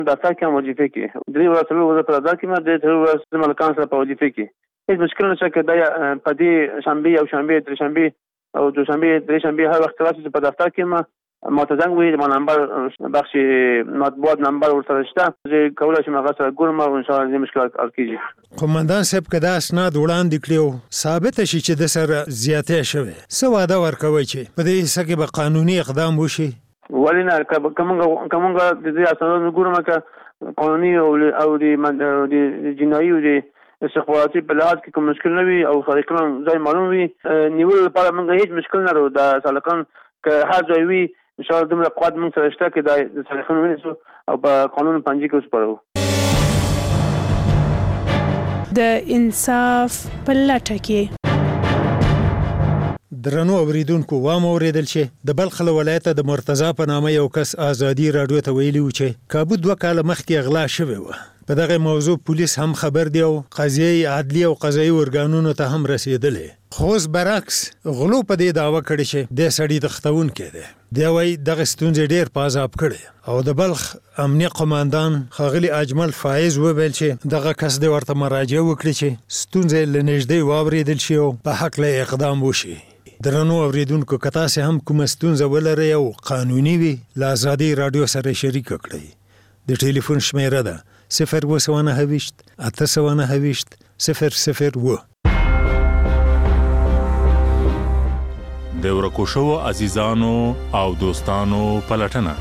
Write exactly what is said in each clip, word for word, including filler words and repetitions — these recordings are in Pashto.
دفتر کې وظیفه کې درې ورځې څلور ورځې په دفتر کې ما د څلور ورځې ملکان سره په وظیفه کې هیڅ مشکل نشته چې دا په دې شنبه او شنبه درې شنبه او دوشنبه درې شنبه هر وخت راشي په دفتر کې ما متزنګ وي ما نمبر بخش مطبوعات نمبر ورسره شته چې کولای شم هغه سره ګورم او ان شاء الله دې مشکل حل کیږي. قومندان صاحب کدا اسناد وړاندې کړو ثابت شي چې د سره زیاتې شوه څه وعده ورکوي چې په دې حصہ کې به قانوني اقدام وشي؟ ولینا کومه کومه د دې اسناد ګورم که قانوني او او د جنایي او د استخباراتي په لحاظ کې کوم مشکل نه وي او سرقان ځای معلوم وي نیول لپاره موږ هیڅ مشکل نه لرو. د سرقان که هر ځای وي ان شاء الله دومره قوت موږ سره شته چې د سرقان ونیسو او په قانون پنځه کې وسپارو. د انصاف په لټه کې درنو اوریدونکو وام اوریدل چې د بلخ ولایت د مرتضی په نامه یو کس ازادي رادیو ته ویلي و چې کابو دوه کاله مخکې اغلا شوی و. په دغه موضوع پولیس هم خبر دی او قضیه عدلی او قضایي ارګانونو ته هم رسیدلې. خو برعکس غلو په دې دعوه کړي چې د سړي د ختون کېده. دی وايي دغه ستونزې ډېر پازاب کړي او د بلخ امنیه قوماندان خاغلی اجمل فایز وویل چې دغه کس د ورته مراجعه وکړي چې ستونزې لنږدې واوریدل شي او په حق له اقدام وشي. درنو اوریدونکو که تاسو هم کوم ستونزه ولرئ او قانوني وي له ازادي رادیو سره شریک کړئ. د ټلیفون شمیره ده صفر و سوانه هویشت اته سوانه هویشت صفر صفر و. د ورکو شوو عزیزانو او دوستانو پلټنه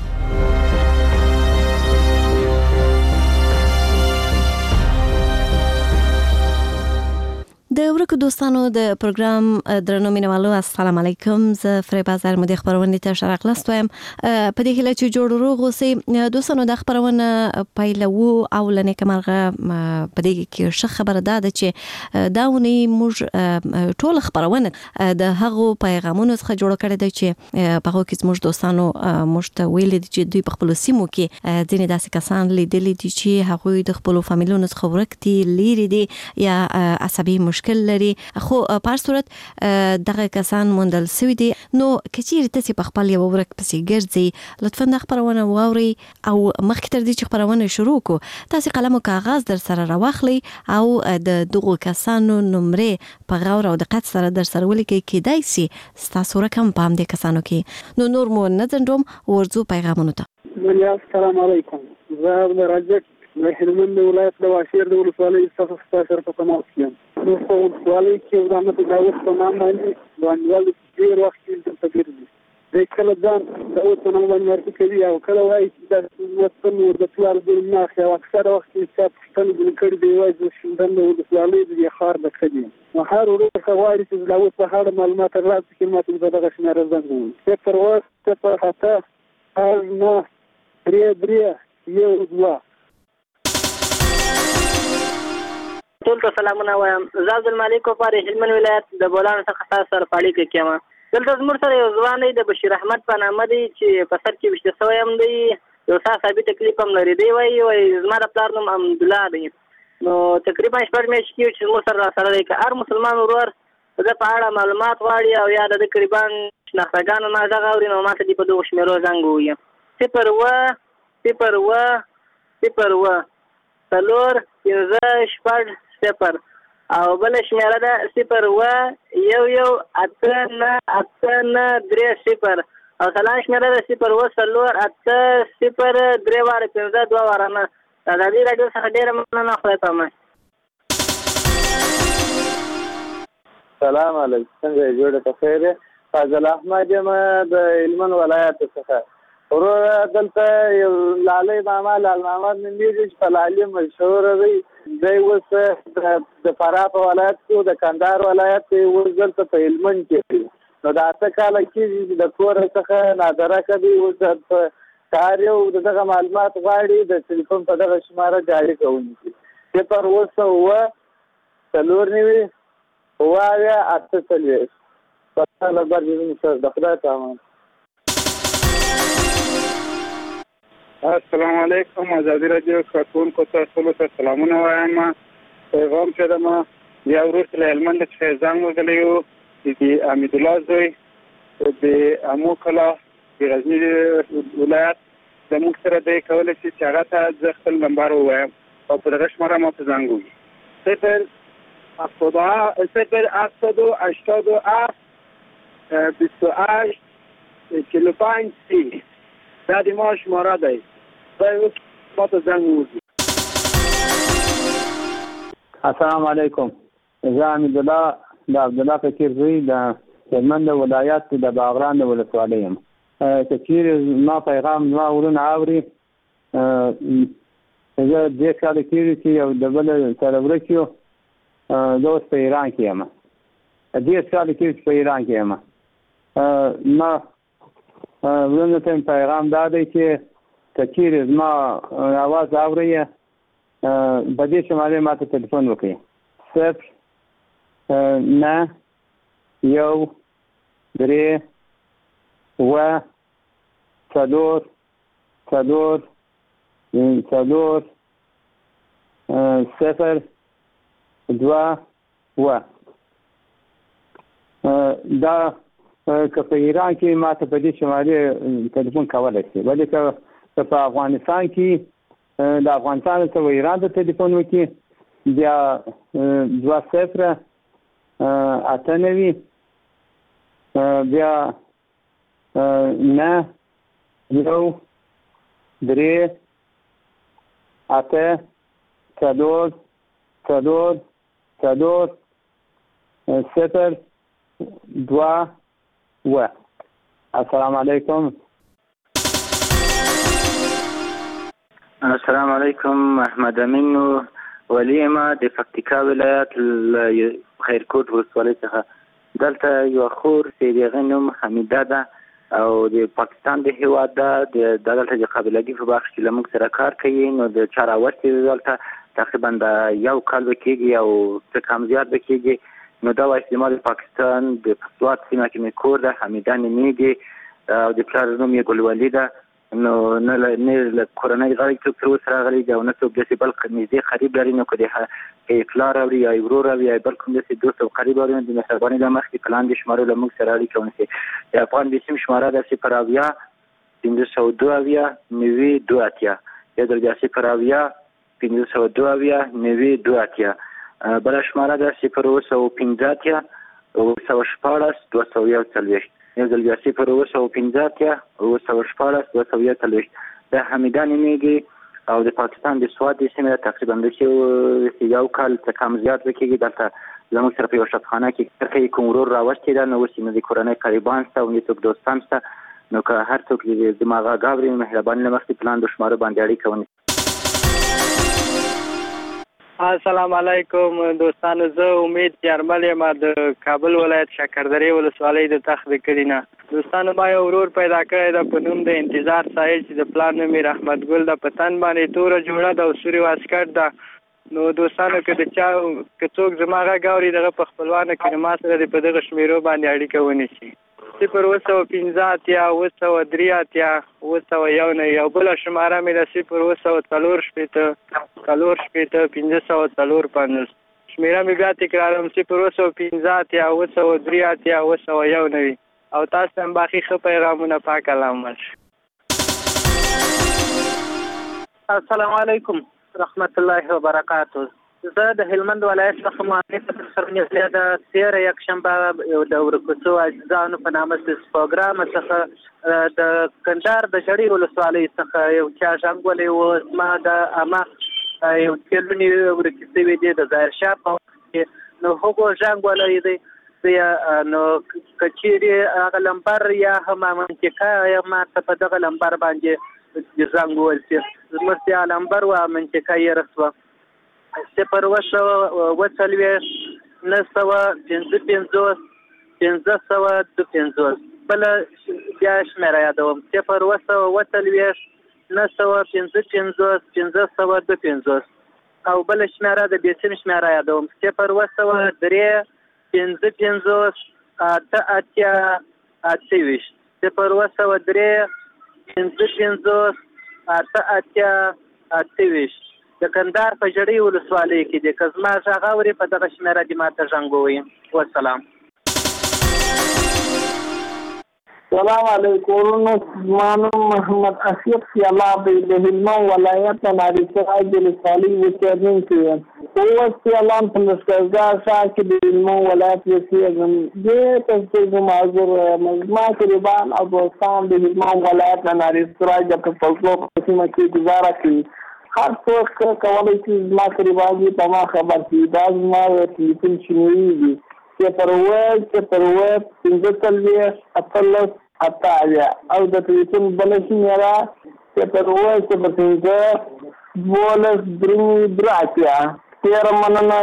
د ورکو دوستانو د پروګرام درنو مینوالو السلام علیکم. زه فریبا زر مدیر خبرونه ته شرق لاستوم په دې هله چې جوړ روغ اوسئ دوستانو. د خبرونه پایلو او لنه کمرغه په دې کې ښه خبره ده چې داونی موږ ټول خبرونه د هغو پیغامونو څخه جوړ کړی دی چې په هغه کې موږ دوستانو موږ ته ویل دي چې دوی په خپل سیمو کې ځینې داسې کسان لیدلي دي چې هغوی د خپل فامیلونو څخه ورک دي لري دي یا عصبي مشکل لري خو په هر صورت دغه کسان موندل شوي دي. نو کچېرې تاسې په خپل یو ورک پسې ګرځئ لطفا د خبرونه واورئ او مخکې تر دې چې خبرونه شروع کړو تاسې قلم او کاغذ در سره راواخلئ او د دغو کسانو نمرې په غور او دقت سره در سره ولیکئ. کېدای شي ستاسو رقم په همدې کسانو کې. نو نور مو نه ځنډوم ورځو پیغامونو ته. السلام علیکم. زه د راجک د هلمند ولایت د واشیر د ولسوالۍ څخه ستاسو په تماس یم. نو په ولسوالۍ کې د احمد داوود په نام باندې باندې ډېر وخت کې د تګریږي د کله ځان د اوس په نام باندې ورته کوي او کله وایي چې د وطن ور د پلار د نه خو اکثر وخت چې پښتون د کړي دی وایي چې شندن د ولسوالۍ د خار د کړي نو هر ورو خواري چې د اوس په اړه معلومات ترلاسه کړي ماته د دغه شمېره زنګ چې پر وخت په هتا هر نه درې درې یو دوه ټول ته سلامونه وایم. زه عبدالمالک کوپاري هلمند ولایت د بولان څخه تاسو سره پاړی کې کېم. دلته زموږ سره یو ځوان دی د بشیر احمد په نامه دی چې په سر کې وشته سوی هم دی یو څه ثابت تکلیف هم لري. دی وایي وایي زما د پلار نوم حمدالله دی. نو تقریبا شپږ میاشتې کېږي چې زموږ سره راسره دی. که هر مسلمان ورور د ده په اړه معلومات غواړي او یا د ده قریبان شناختګانو نه غږ اوري نو ما ته دې په دغو شمېرو زنګ ووهي صفر اووه صفر اووه صفر اووه څلور پنځه شپږ صفر او بل شمیره ده صفر اووه یو یو اته نه اته نه درې صفر او سلام شمیره ده صفر اووه څلور اته صفر درې واره پنځه دوه واره نه. د ازادي راډیو څخه ډېره مننه. خدای پامان. سلام علیکم. څنګه یې جوړه په خیر یې؟ فاضل احمد یم د هلمند ولایت څخه. ورور دلته یو لالي ماما لال محمد نومېږي چې په لالي مشهوره دی. دی اوس د فراه په ولایت کې د کندهار ولایت کې اوس دلته په هلمند کې نو د اته کاله کېږي د کور څخه نادرکه دی. اوس په کار یو دغه معلومات غواړي د ټلیفون په دغه شماره جاري کوونکي صفر اووه سوه اووه څلور نوي اووه اویا اته څلوېښت. په نمبر زموږ سره د خدای په امان. السلام علیکم. ازادي راډیو کارکونکو ته ټولو ته سلامونه وایم. پیغام چې دما بیا وروسته له هلمند څخه زنګ وهلی و د حمیدالله زوی د امو کلا د غزني ولایت زموږ سره دی کولی شي چې هغه ته زه خپل نمبر ووایم او په دغه شماره ما ته زنګ ووهي صفر صفر هفتاد و هشتاد و هفت بیست و هشت چهل و پنج سی دا د ما شماره دی دا ما ته زنګ ووهي. السلام علیکم. زه حمیدالله د عبدالله فقیر زوی د هلمند ولایت د باغران د ولسوالۍ یم. که چیرې ما پیغام زما ورونه اوري زه دې کاله کېږي چې یو د بل سره ورک یو زه اوس په ایران کې یم. دېرش کاله کېږي چې په ایران کې یم. ما ورونه ته پیغام دا دی چې که چیرې زما اواز اورئ په دې شمالې ما ته تلیفون وکړئ صفر نه یو درې اوه څلور څلور څلور صفر دوه اوه. دا که په ایران کې ما ته په دې شمالې تلیفون کولی شي، ولې که په افغانستان کې د افغانستان څخه ایران ته تلیفون وکړي بیا دوه صفره اته نوي بیا نه یو درې اته څلور څلور څلور صفر دوه اوه. السلام علیکم. السلام علیکم. احمد امین ولی ما د پکتیکا ولایت خیرکوټ ولسوالۍ څخه. دلته یو خور چې د هغې نوم حمیده ده او د پاکستان د هېواد ده، د دلته د قابلګي په بخش کې له موږ سره کار کوي. نو د چا راوستې ده دلته تقریبا د یو کال به کېږي او څه کم زیات به کېږي. نو دا وایي چې زما د پاکستان د پسوات سیمه کې مې کور ده، حمیده نومېږي او د پلار نوم یې ګلولي ده. نو نه له کورنۍ غړي څوک تر اوسه راغلی دی او نه څوک داسې بل نږدې قریب لري. نو که د پلار اوري یا ورور اوري یا بل کوم داسې دوست او قریب اوري نو د مهربانۍ له مخکې په لاندې شمارو له موږ سره اړیکه ونیسي. د افغان بسیم شماره ده صفر اویا پنځه سوه دوه اویا نوي دوه اتیا. یو ځل بیا صفر اویا پنځه سوه دوه اویا نوي دوه اتیا. بله شماره ده صفر اوه سوه پنځه اتیا اوه سوه شپاړس دوه سوه یو څلوېښت. یو ځل بیا صفر اوه سوه پنځه اتیا اوه سوه شپاړس دوه سوه یو څلوېښت. د حمیده نومېږي او د پاکستان د سوات د سیمې تقریبا داسې یو کال څه کم زیات به کېږي. دلته زموږ سره په یوه شفخانه کې کار کوي. کوم ورور راوستې ده نو اوس یې نه د کورنۍ قریبان شته او نه څوک دوستان شته. نو که هر څوک زما غږ اوري مهرباني له مخکې په لاندې شمارو باندې اړیکه ونیسي. السلام علیکم دوستانو، زه امید یارمل یم د کابل ولایت شکردرې ولسوالۍ د تخت د کلي نه. دوستانو ما یو ورور پیدا کړی ده په نوم د انتظار ساحل چې د پلار نوم یې رحمت ګل ده. په تن باندې توره جوړه ده او سوري واسکټ ده. نو دوستانو که د چا که څوک زما غږ اوري دغه په خپلوانو کې ما سره د په دغه شمېرو باندې اړیکه ونیسي. صفر اوه سوه پنځه اتیا اوه سوه درې اتیا اوه سوه یو نوي. او بله شماره مې ده صفر اوه سوه څلور شپېته څلور شپېته پنځه سوه څلور پنځوس. شمېره مې بیا تکراروم صفر اوه سوه پنځه اتیا اوه سوه درې اتیا اوه سوه یو نوي. او تاسو هم باقي ښه پیغامونه پاک الله مل. السلام علیکم رحمت الله وبرکاته. زه د هلمند ولایت څخه معلق سرنیسه د تېره یکشنبه د ورکوڅو عزیزانو په نامه د پروګرام څخه د کندهار د جړۍ ولسوالۍ څخه یو چا زنګ ولی و. زما د عامه یو تیلونې ورکې شوي دي د ظاهرشاه په وخت کې. نو هغو زنګ ولی دی نو که چیرې هغه لمبر یا هم منطقه یا ما ته په دغه لمبر باندې زنګ وویل شي. زموږ یا لمبر و منطقه یې رسوه صفر اوه سوه اوه څلوېښت نهه سوه پنځه پنځوس پنځه سوه دوه پنځوس. بله بیا شمېره یادوم صفر اوه سوه اوه څلوېښت نهه سوه پنځه پنځوس پنځه سوه دوه پنځوس. او بله شمېره د بېسیم شمېره یادوم صفر اوه سوه درې پنځه پنځوس اته اتیا اته ویشت. صفر اوه سوه درې پنځه پنځوس اته اتیا اته ویشت. د کندهار په جړۍ ولسوالۍ کې دی. که زما غږ اوري په دغه شمېره دې ما ته زنګ ووهي. والسلام. سلام علیکم. مانو محمد اشرف سیلاب د هلمند ولایت ناری سراج الصالح وچرنین کې او سیلان په لسکرګا شاکې د هلمند ولایت وسیږم د تاسو معذور مجمع قربان او دوستان د هلمند ولایت ناری سراج په فلسفه قسمه کې گزاره کوي. هر څوک کولای شي ما قربان په ما خبر شي دا ما ټلیفون شنوي صفر اوه صفر اوه پنځه څلوېښت اتلس اتیا او د ټلیفون بله شمېره صفر اوه صفر پنځه دولس درې درې اتیا. ډېره مننه.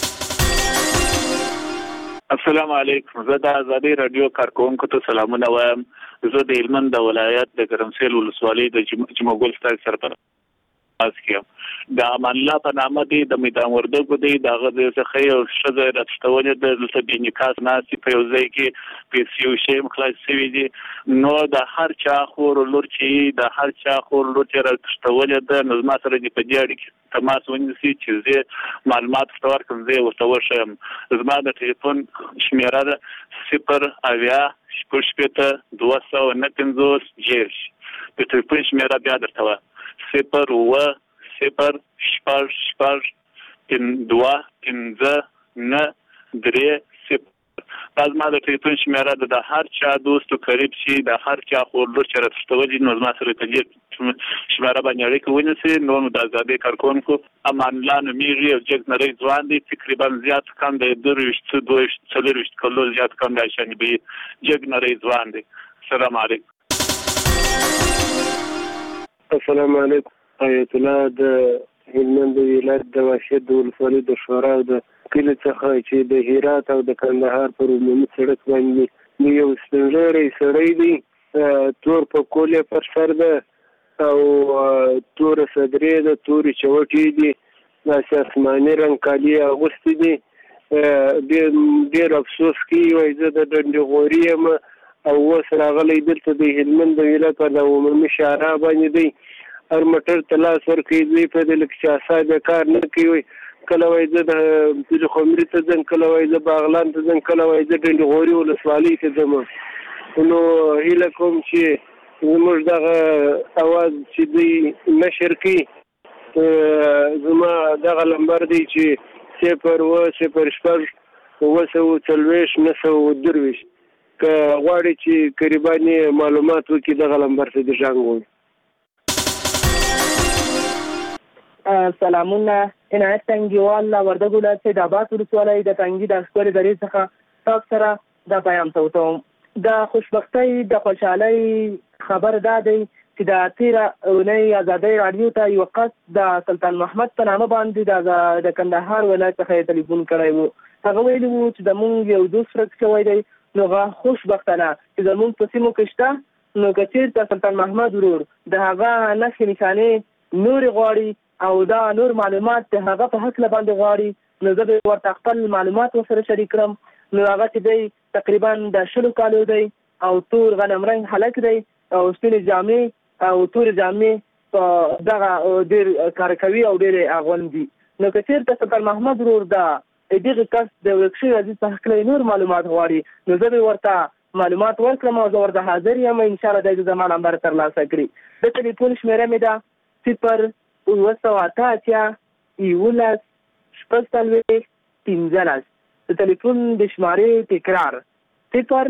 السلام علیکم. زه د ازادي رادیو کارکونکو ته سلامونه وایم. زه د هلمند د ولایت د ګرمسېل ولسوالۍ د جمعګل ستاسو سره اسکیم د امان الله په نامه دی د میدان وردګو دی دغه د څخه یو شذ راټولونه د لته نکاس ناسي په یو ځای کې پیسیو شیم خلاص شوی دی. نو د هر چا خور لور چې د هر چا خور لور چې راټولونه د نظم سره دی په دې اړه کې تماس ونیسي چې زه معلومات ستور کوم زه ورته ورشم. زما د ټلیفون شمیره ده صفر اویا شپږ شپېته دوه سوه نه پنځوس جیش. د ټلیفون شمیره بیا درته وایم صفر اوه صفر شپږ شپږ دوه پنځه نه درې صفر. دا زما د ټلیفون شمیره ده. د هر چا دوست او قریب شي د هر چا خور لور چې راټولوي نو زما سره په دې شمیره باندې اړیکه ونیسي. نو د ازادۍ کارکونکو امان الله نومیږي او جګ نری ځوان دی تقریبا زیات کم د درویشت دویشت څلورویشت کلو زیات کم دی شان به جګ نری ځوان دی. السلام علیکم. السلام علیکم. آیت الله د هلمند ولایت د واشد ولسوالۍ د شورا د کلی څخه چې د هرات او د کندهار پر عمومي سړک باندې یو سپینږیری سړی دی تور په کولې پر سر ده او تور صدرې ده تورې چوټې دي داسې آسماني رنګ کالي اغوستي دي. ډېر افسوس کوي وایي زه د ډنډې غوري یم او اوس راغلی دلته د هلمند د ولایت په د عمومي شارع باندې دی هر موټر ته لاس ورکوي دوی په دې لکه چې اسانه کار نه کوي. کله وایي زه د پیر خمري ته ځم کله وایي زه باغلان ته ځم کله وایي زه ډنډې غوري ولسوالۍ ته ځم. نو هیله کوم چې زموږ دغه اواز چې دوی نشر کړي زما دغه لمبر دی چې صفر اوه صفر شپږ اوه سوه څلوېښت نه سوه درویشت. که غواړي چې قریبانې معلومات وکړي دغه لمبر ته د زنګ ووهي. سلامونه. عنایت تنګیوال له وردګو ولایت سیدآباد ولسوالۍ د تنګي د ښکلې درې څخه تاسو سره دا پیام توتوم. د خوشبختۍ د خوشحالۍ خبر دا دی چې د تېره اونۍ ازادۍ راډیو ته یو کس د سلطان محمد په نامه باندې د کندهار ولایت څخه یې ټلیفون کړی و. هغه ویلي و چې زمونږ یو دوست ورک شوی دی نو هغه خوشبختانه چې زمونږ په سیمو کې شته نو که چېرته سلطان محمد ورور د هغه نښې نښانې نورې غواړي او دا نور معلومات د هغه په هکله باندې غواړي نو زه به ورته خپل معلومات ورسره شریک کړم. نو هغه چې دی تقریبا د شلو کالو دی او تور غنم رنګ هلک دی او سپینې جامې او تورې جامې په دغه ډېر کار کوي او ډېرې اغوندي. نو که چېرته سلطان محمد ورور دا دغه کس د ورک شوي عزیز په هکله نور معلومات غواړي نو زه به ورته معلومات ورکړم او زه ورته حاضر یم انشاءالله دی زما نمبر ترلاسه کړي. د ټلیفون شمېره مې ده صفر اوه سوه اته اتیا یولس شپږ څلوېښت پنځلس. د ټلیفون د شمارې تکرار صفر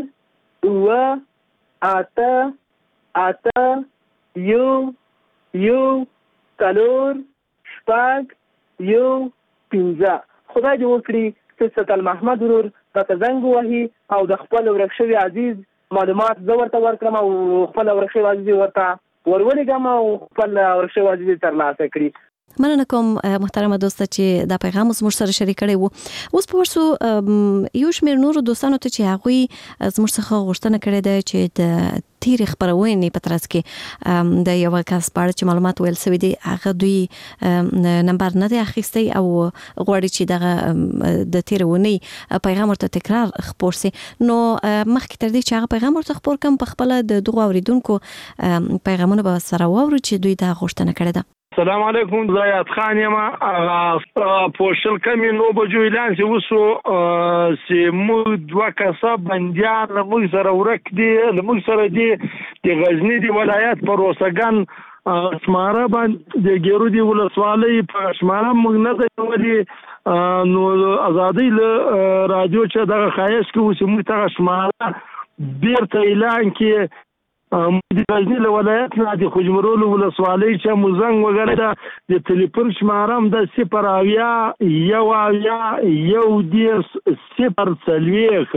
اوه اته اته یو یو څلور شپږ یو پنځه. خدای دې وکړي چې سلطان محمد ورور راته زنګ ووهي او د خپل ورک شوي عزیز معلومات زه ورته ورکړم او خپل ورک شوي عزیز ورته ورولېږم او خپل ورک شوي عزیز ترلاسه کړي. مننه کوم محترمه دوسته چې دا پیغام زموږ سره شریک کړی وو. اوس په ورسو یو شمېر نورو دوستانو ته چې هغوی زموږ څخه غوښتنه کړې ده چې د تیرې خپرونې په ترڅ کې د یوه کس په اړه چې معلومات ویل سوي دي هغه دوی نمبر نه دی اخیستی او غواړي چې دغه د تیرې اونۍ پیغام ورته تکرار خپور سي. نو مخکې تر دې چې هغه پیغام ورته خپور کړم په خپله د دغو اورېدونکو پیغامونه به سره واورو چې دوی دا غوښتنه کړې ده. السلام علیکم زیات خان یم پوشل کمی نو بجو اعلان چې وسو چې موږ دوه کسه بندیان له موږ سره ورک دي له موږ سره دي د غزنی دی ولایت پر اوسګان اسماره باندې د ګیرو دی ولسوالۍ په اسماره موږ نه دی ولې نو ازادي له رادیو چې دغه خایس کې وسو موږ ته اسماره بیرته اعلان کې د غزنی له ولایت نه د خوجمرولو ولسوالۍ چې مزنګ وغیره ده د تلیفون شماره هم د صفر اویا یو اویا یو دېرش صفر څلوېښت.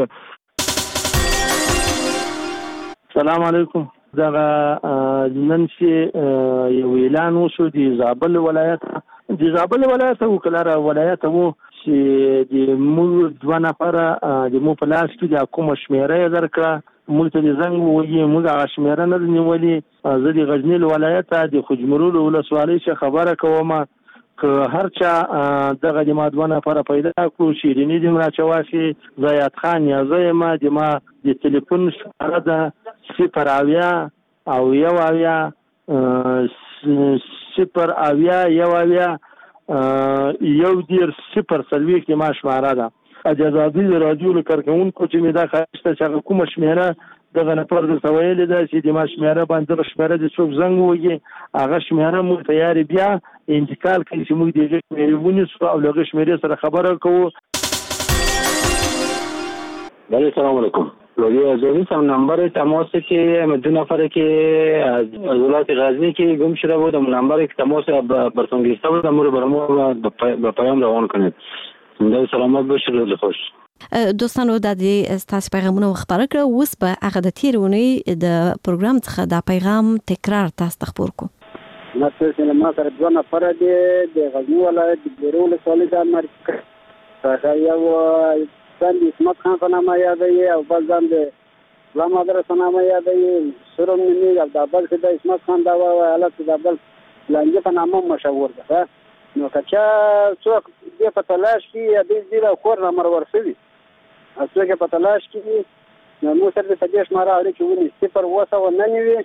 سلام علیکم. دغه نن چې یو اعلان وشو د زابل ولایت د زابل ولایت او کلاره ولایت وو چې د موږ دوه نفره د مو په لاس کې د کومه شمیره درکړه موږ ته د زنګ وایي موږ هغه شمیره نه نیولې زه د غزنی ولایت د خوجمرولو ولسوالۍ څخه خبره کوم که هر چا دغه د ما دوه نفره پیدا کړو شیریني دې راچواشي زیات خان یا زه یم د ما د تلیفون شماره ده صفر اویا او یو اویا صفر اویا یو اویا یو دېرش صفر څلوېښت ما شماره ده. اجازه د رادیو له کارکونکو چې مې دا خاصه چې کومه شمیره دغه نفر د سویل ده چې د ما شمیره باندې شمیره د څوک زنګ وږي هغه شمیره مو تیار بیا انتقال کوي چې موږ دغه شمیره ونیسو او دغه شمیره سره خبره کوو. بله سلام علیکم. لوی ازوری سم نمبر تماس که دو نفر که از ولایت غزنی که گم شده بود نمبر تماس براتون گرفته بود امور برامو به پیام روان کنید. زنده سلامت باشید. روز خوش. دوستانو د دې ستاسو پیغامونه خبره کړو اوس به هغه د تیرونی د پروګرام څخه د پیغام تکرار تاسو ته خبر کو. مثلا ما سره دوه نفر دي د غزنی ولایت د ګیرو ولسوالۍ د مرکز دا یو ځان د اسمت خان په نامه یادوي او بل ځان د غلام حضرت په نامه یادوي سرم نیمي او د بل چې د اسمت خان دا حالت د بل لانجه په نامه مشهور ده. نو کچا څوک دې په تلاش کې دې دې کور نمبر ورسوي څوک په تلاش کې نو مو سره د تجهیز ماره اړ کې ونی صفر وسه و نه نیوي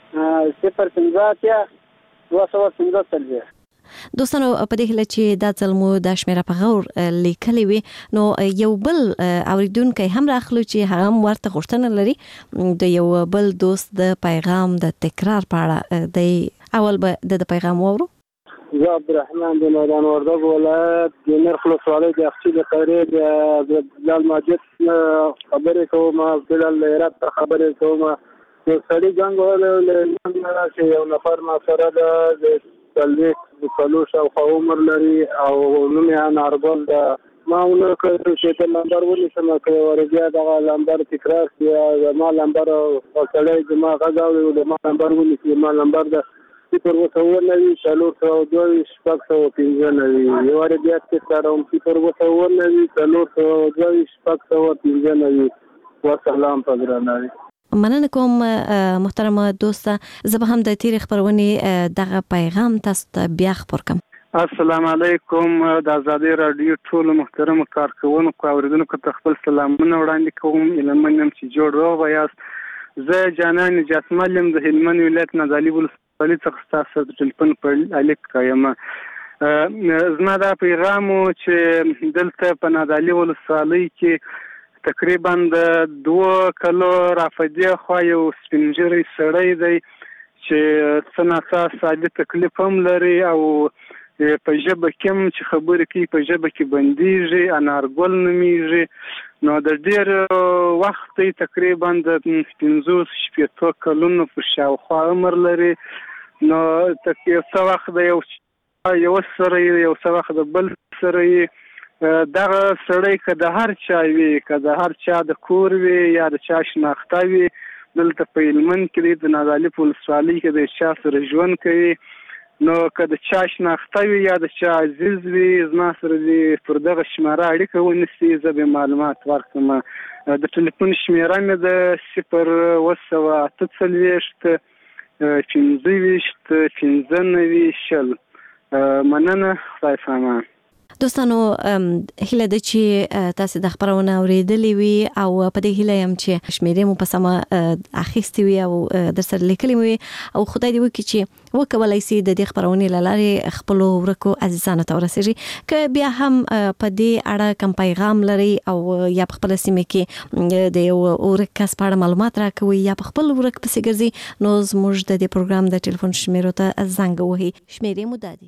صفر پنځه وسه و پنځه تلوي. دوستانو په دې هله چې دا ځلمو د شمیره په غور لیکلې وي نو یو بل اوریدونکو هم راخلو چې هغه ورته غوښتنه لري د یو بل دوست د پیغام د تکرار په اړه د اول به د پیغام وورو. زه عبدالرحمن د میدان وردګ ولایت د نرخ ولسوالۍ د اخچې د قیرې د بلال ماجد خبرې کوم بلال هرات ته خبرې کوم یو سړي جنګ وهلی چې یو نفر ما سره د څلوېښت د څلور شاوخوا عمر لري او نوم یې انارګل ده ما ونه کړ چې د لمبر ونیسم که وربیا دغه لمبر تکرار کړي زما لمبر سړی زما غږ اوري د ما لمبر ونیسي زما لمبر ده صفر وسه ونوي څلور سوه دوه ویشت شپږ سوه پنځه نوي یو وارې بیا تکراروم صفر وسه ونوي څلور سوه دوه ویشت شپږ سوه پنځه نوي. وسلام په درناوي. مننه کوم محترمه دوسته. زه به هم د تیرې خبرونې دغه پیغام تاسو ته بیا خبر کوم. السلام علیکم. د آزادي رادیو ټول محترم کارکونکو اوریدونکو ته خپل سلامونه وړاندې کوم. علمن يم چې جوړ روغ یاست. زه جانان جسمل يم د هلمند ولایت نازالي ولسوالۍ څخه ستاسو د ټلیفون په الیک یم. زما دا پیغام چې دلته په نازالي ولسوالۍ کې تقریبا د دوه کلو رافدی خو یو سپینجری سړی دی چې څه ناڅه سادي تکلیف هم لري او په ژبه کې هم چې خبرې کوي په ژبه کې بندیږي انارګل نومیږي. نو د ډېر وخت تقریبا د پنځوس شپېتو کلونو په شاوخوا عمر لري. نو یو څه وخت د یو یو سره یو څه وخت د بل سره دغه سړی که د هر چا وي که د هر چا د کور وي یا د چا شناخته وي دلته په هلمند کې د نازالي په ولسوالۍ کې د چا سره ژوند کوي نو که د چا شناخته وي یا د چا عزیز وي زما سره دې پر دغه شماره اړیکه ونیسي زه به معلومات ورکړم. د ټلیفون شمېره مې د صفر اوه سوه اته څلوېښت پنځه ویشت پنځه نوي شل. مننه. خدای سامان. دوستانو هله د چې تاسو د خبرونه اوریدلې وي او په دې هله يم چې شمیرې مو په سمه اخیستې وي او در سره لیکلې وي او خدای دې وکړي چې وکولای شي د دې خبرونه لاره خپل ورکو عزیزانو ته ورسېږي که بیا هم په دې اړه کوم پیغام لري او یا په خپل سیمه کې د یو ورک کس په اړه معلومات راکوي یا په خپل ورک پسې ګرځي نو زموږ د دې پروګرام د ټلیفون شمیرو ته زنګ وهي. شمیرې مو دادي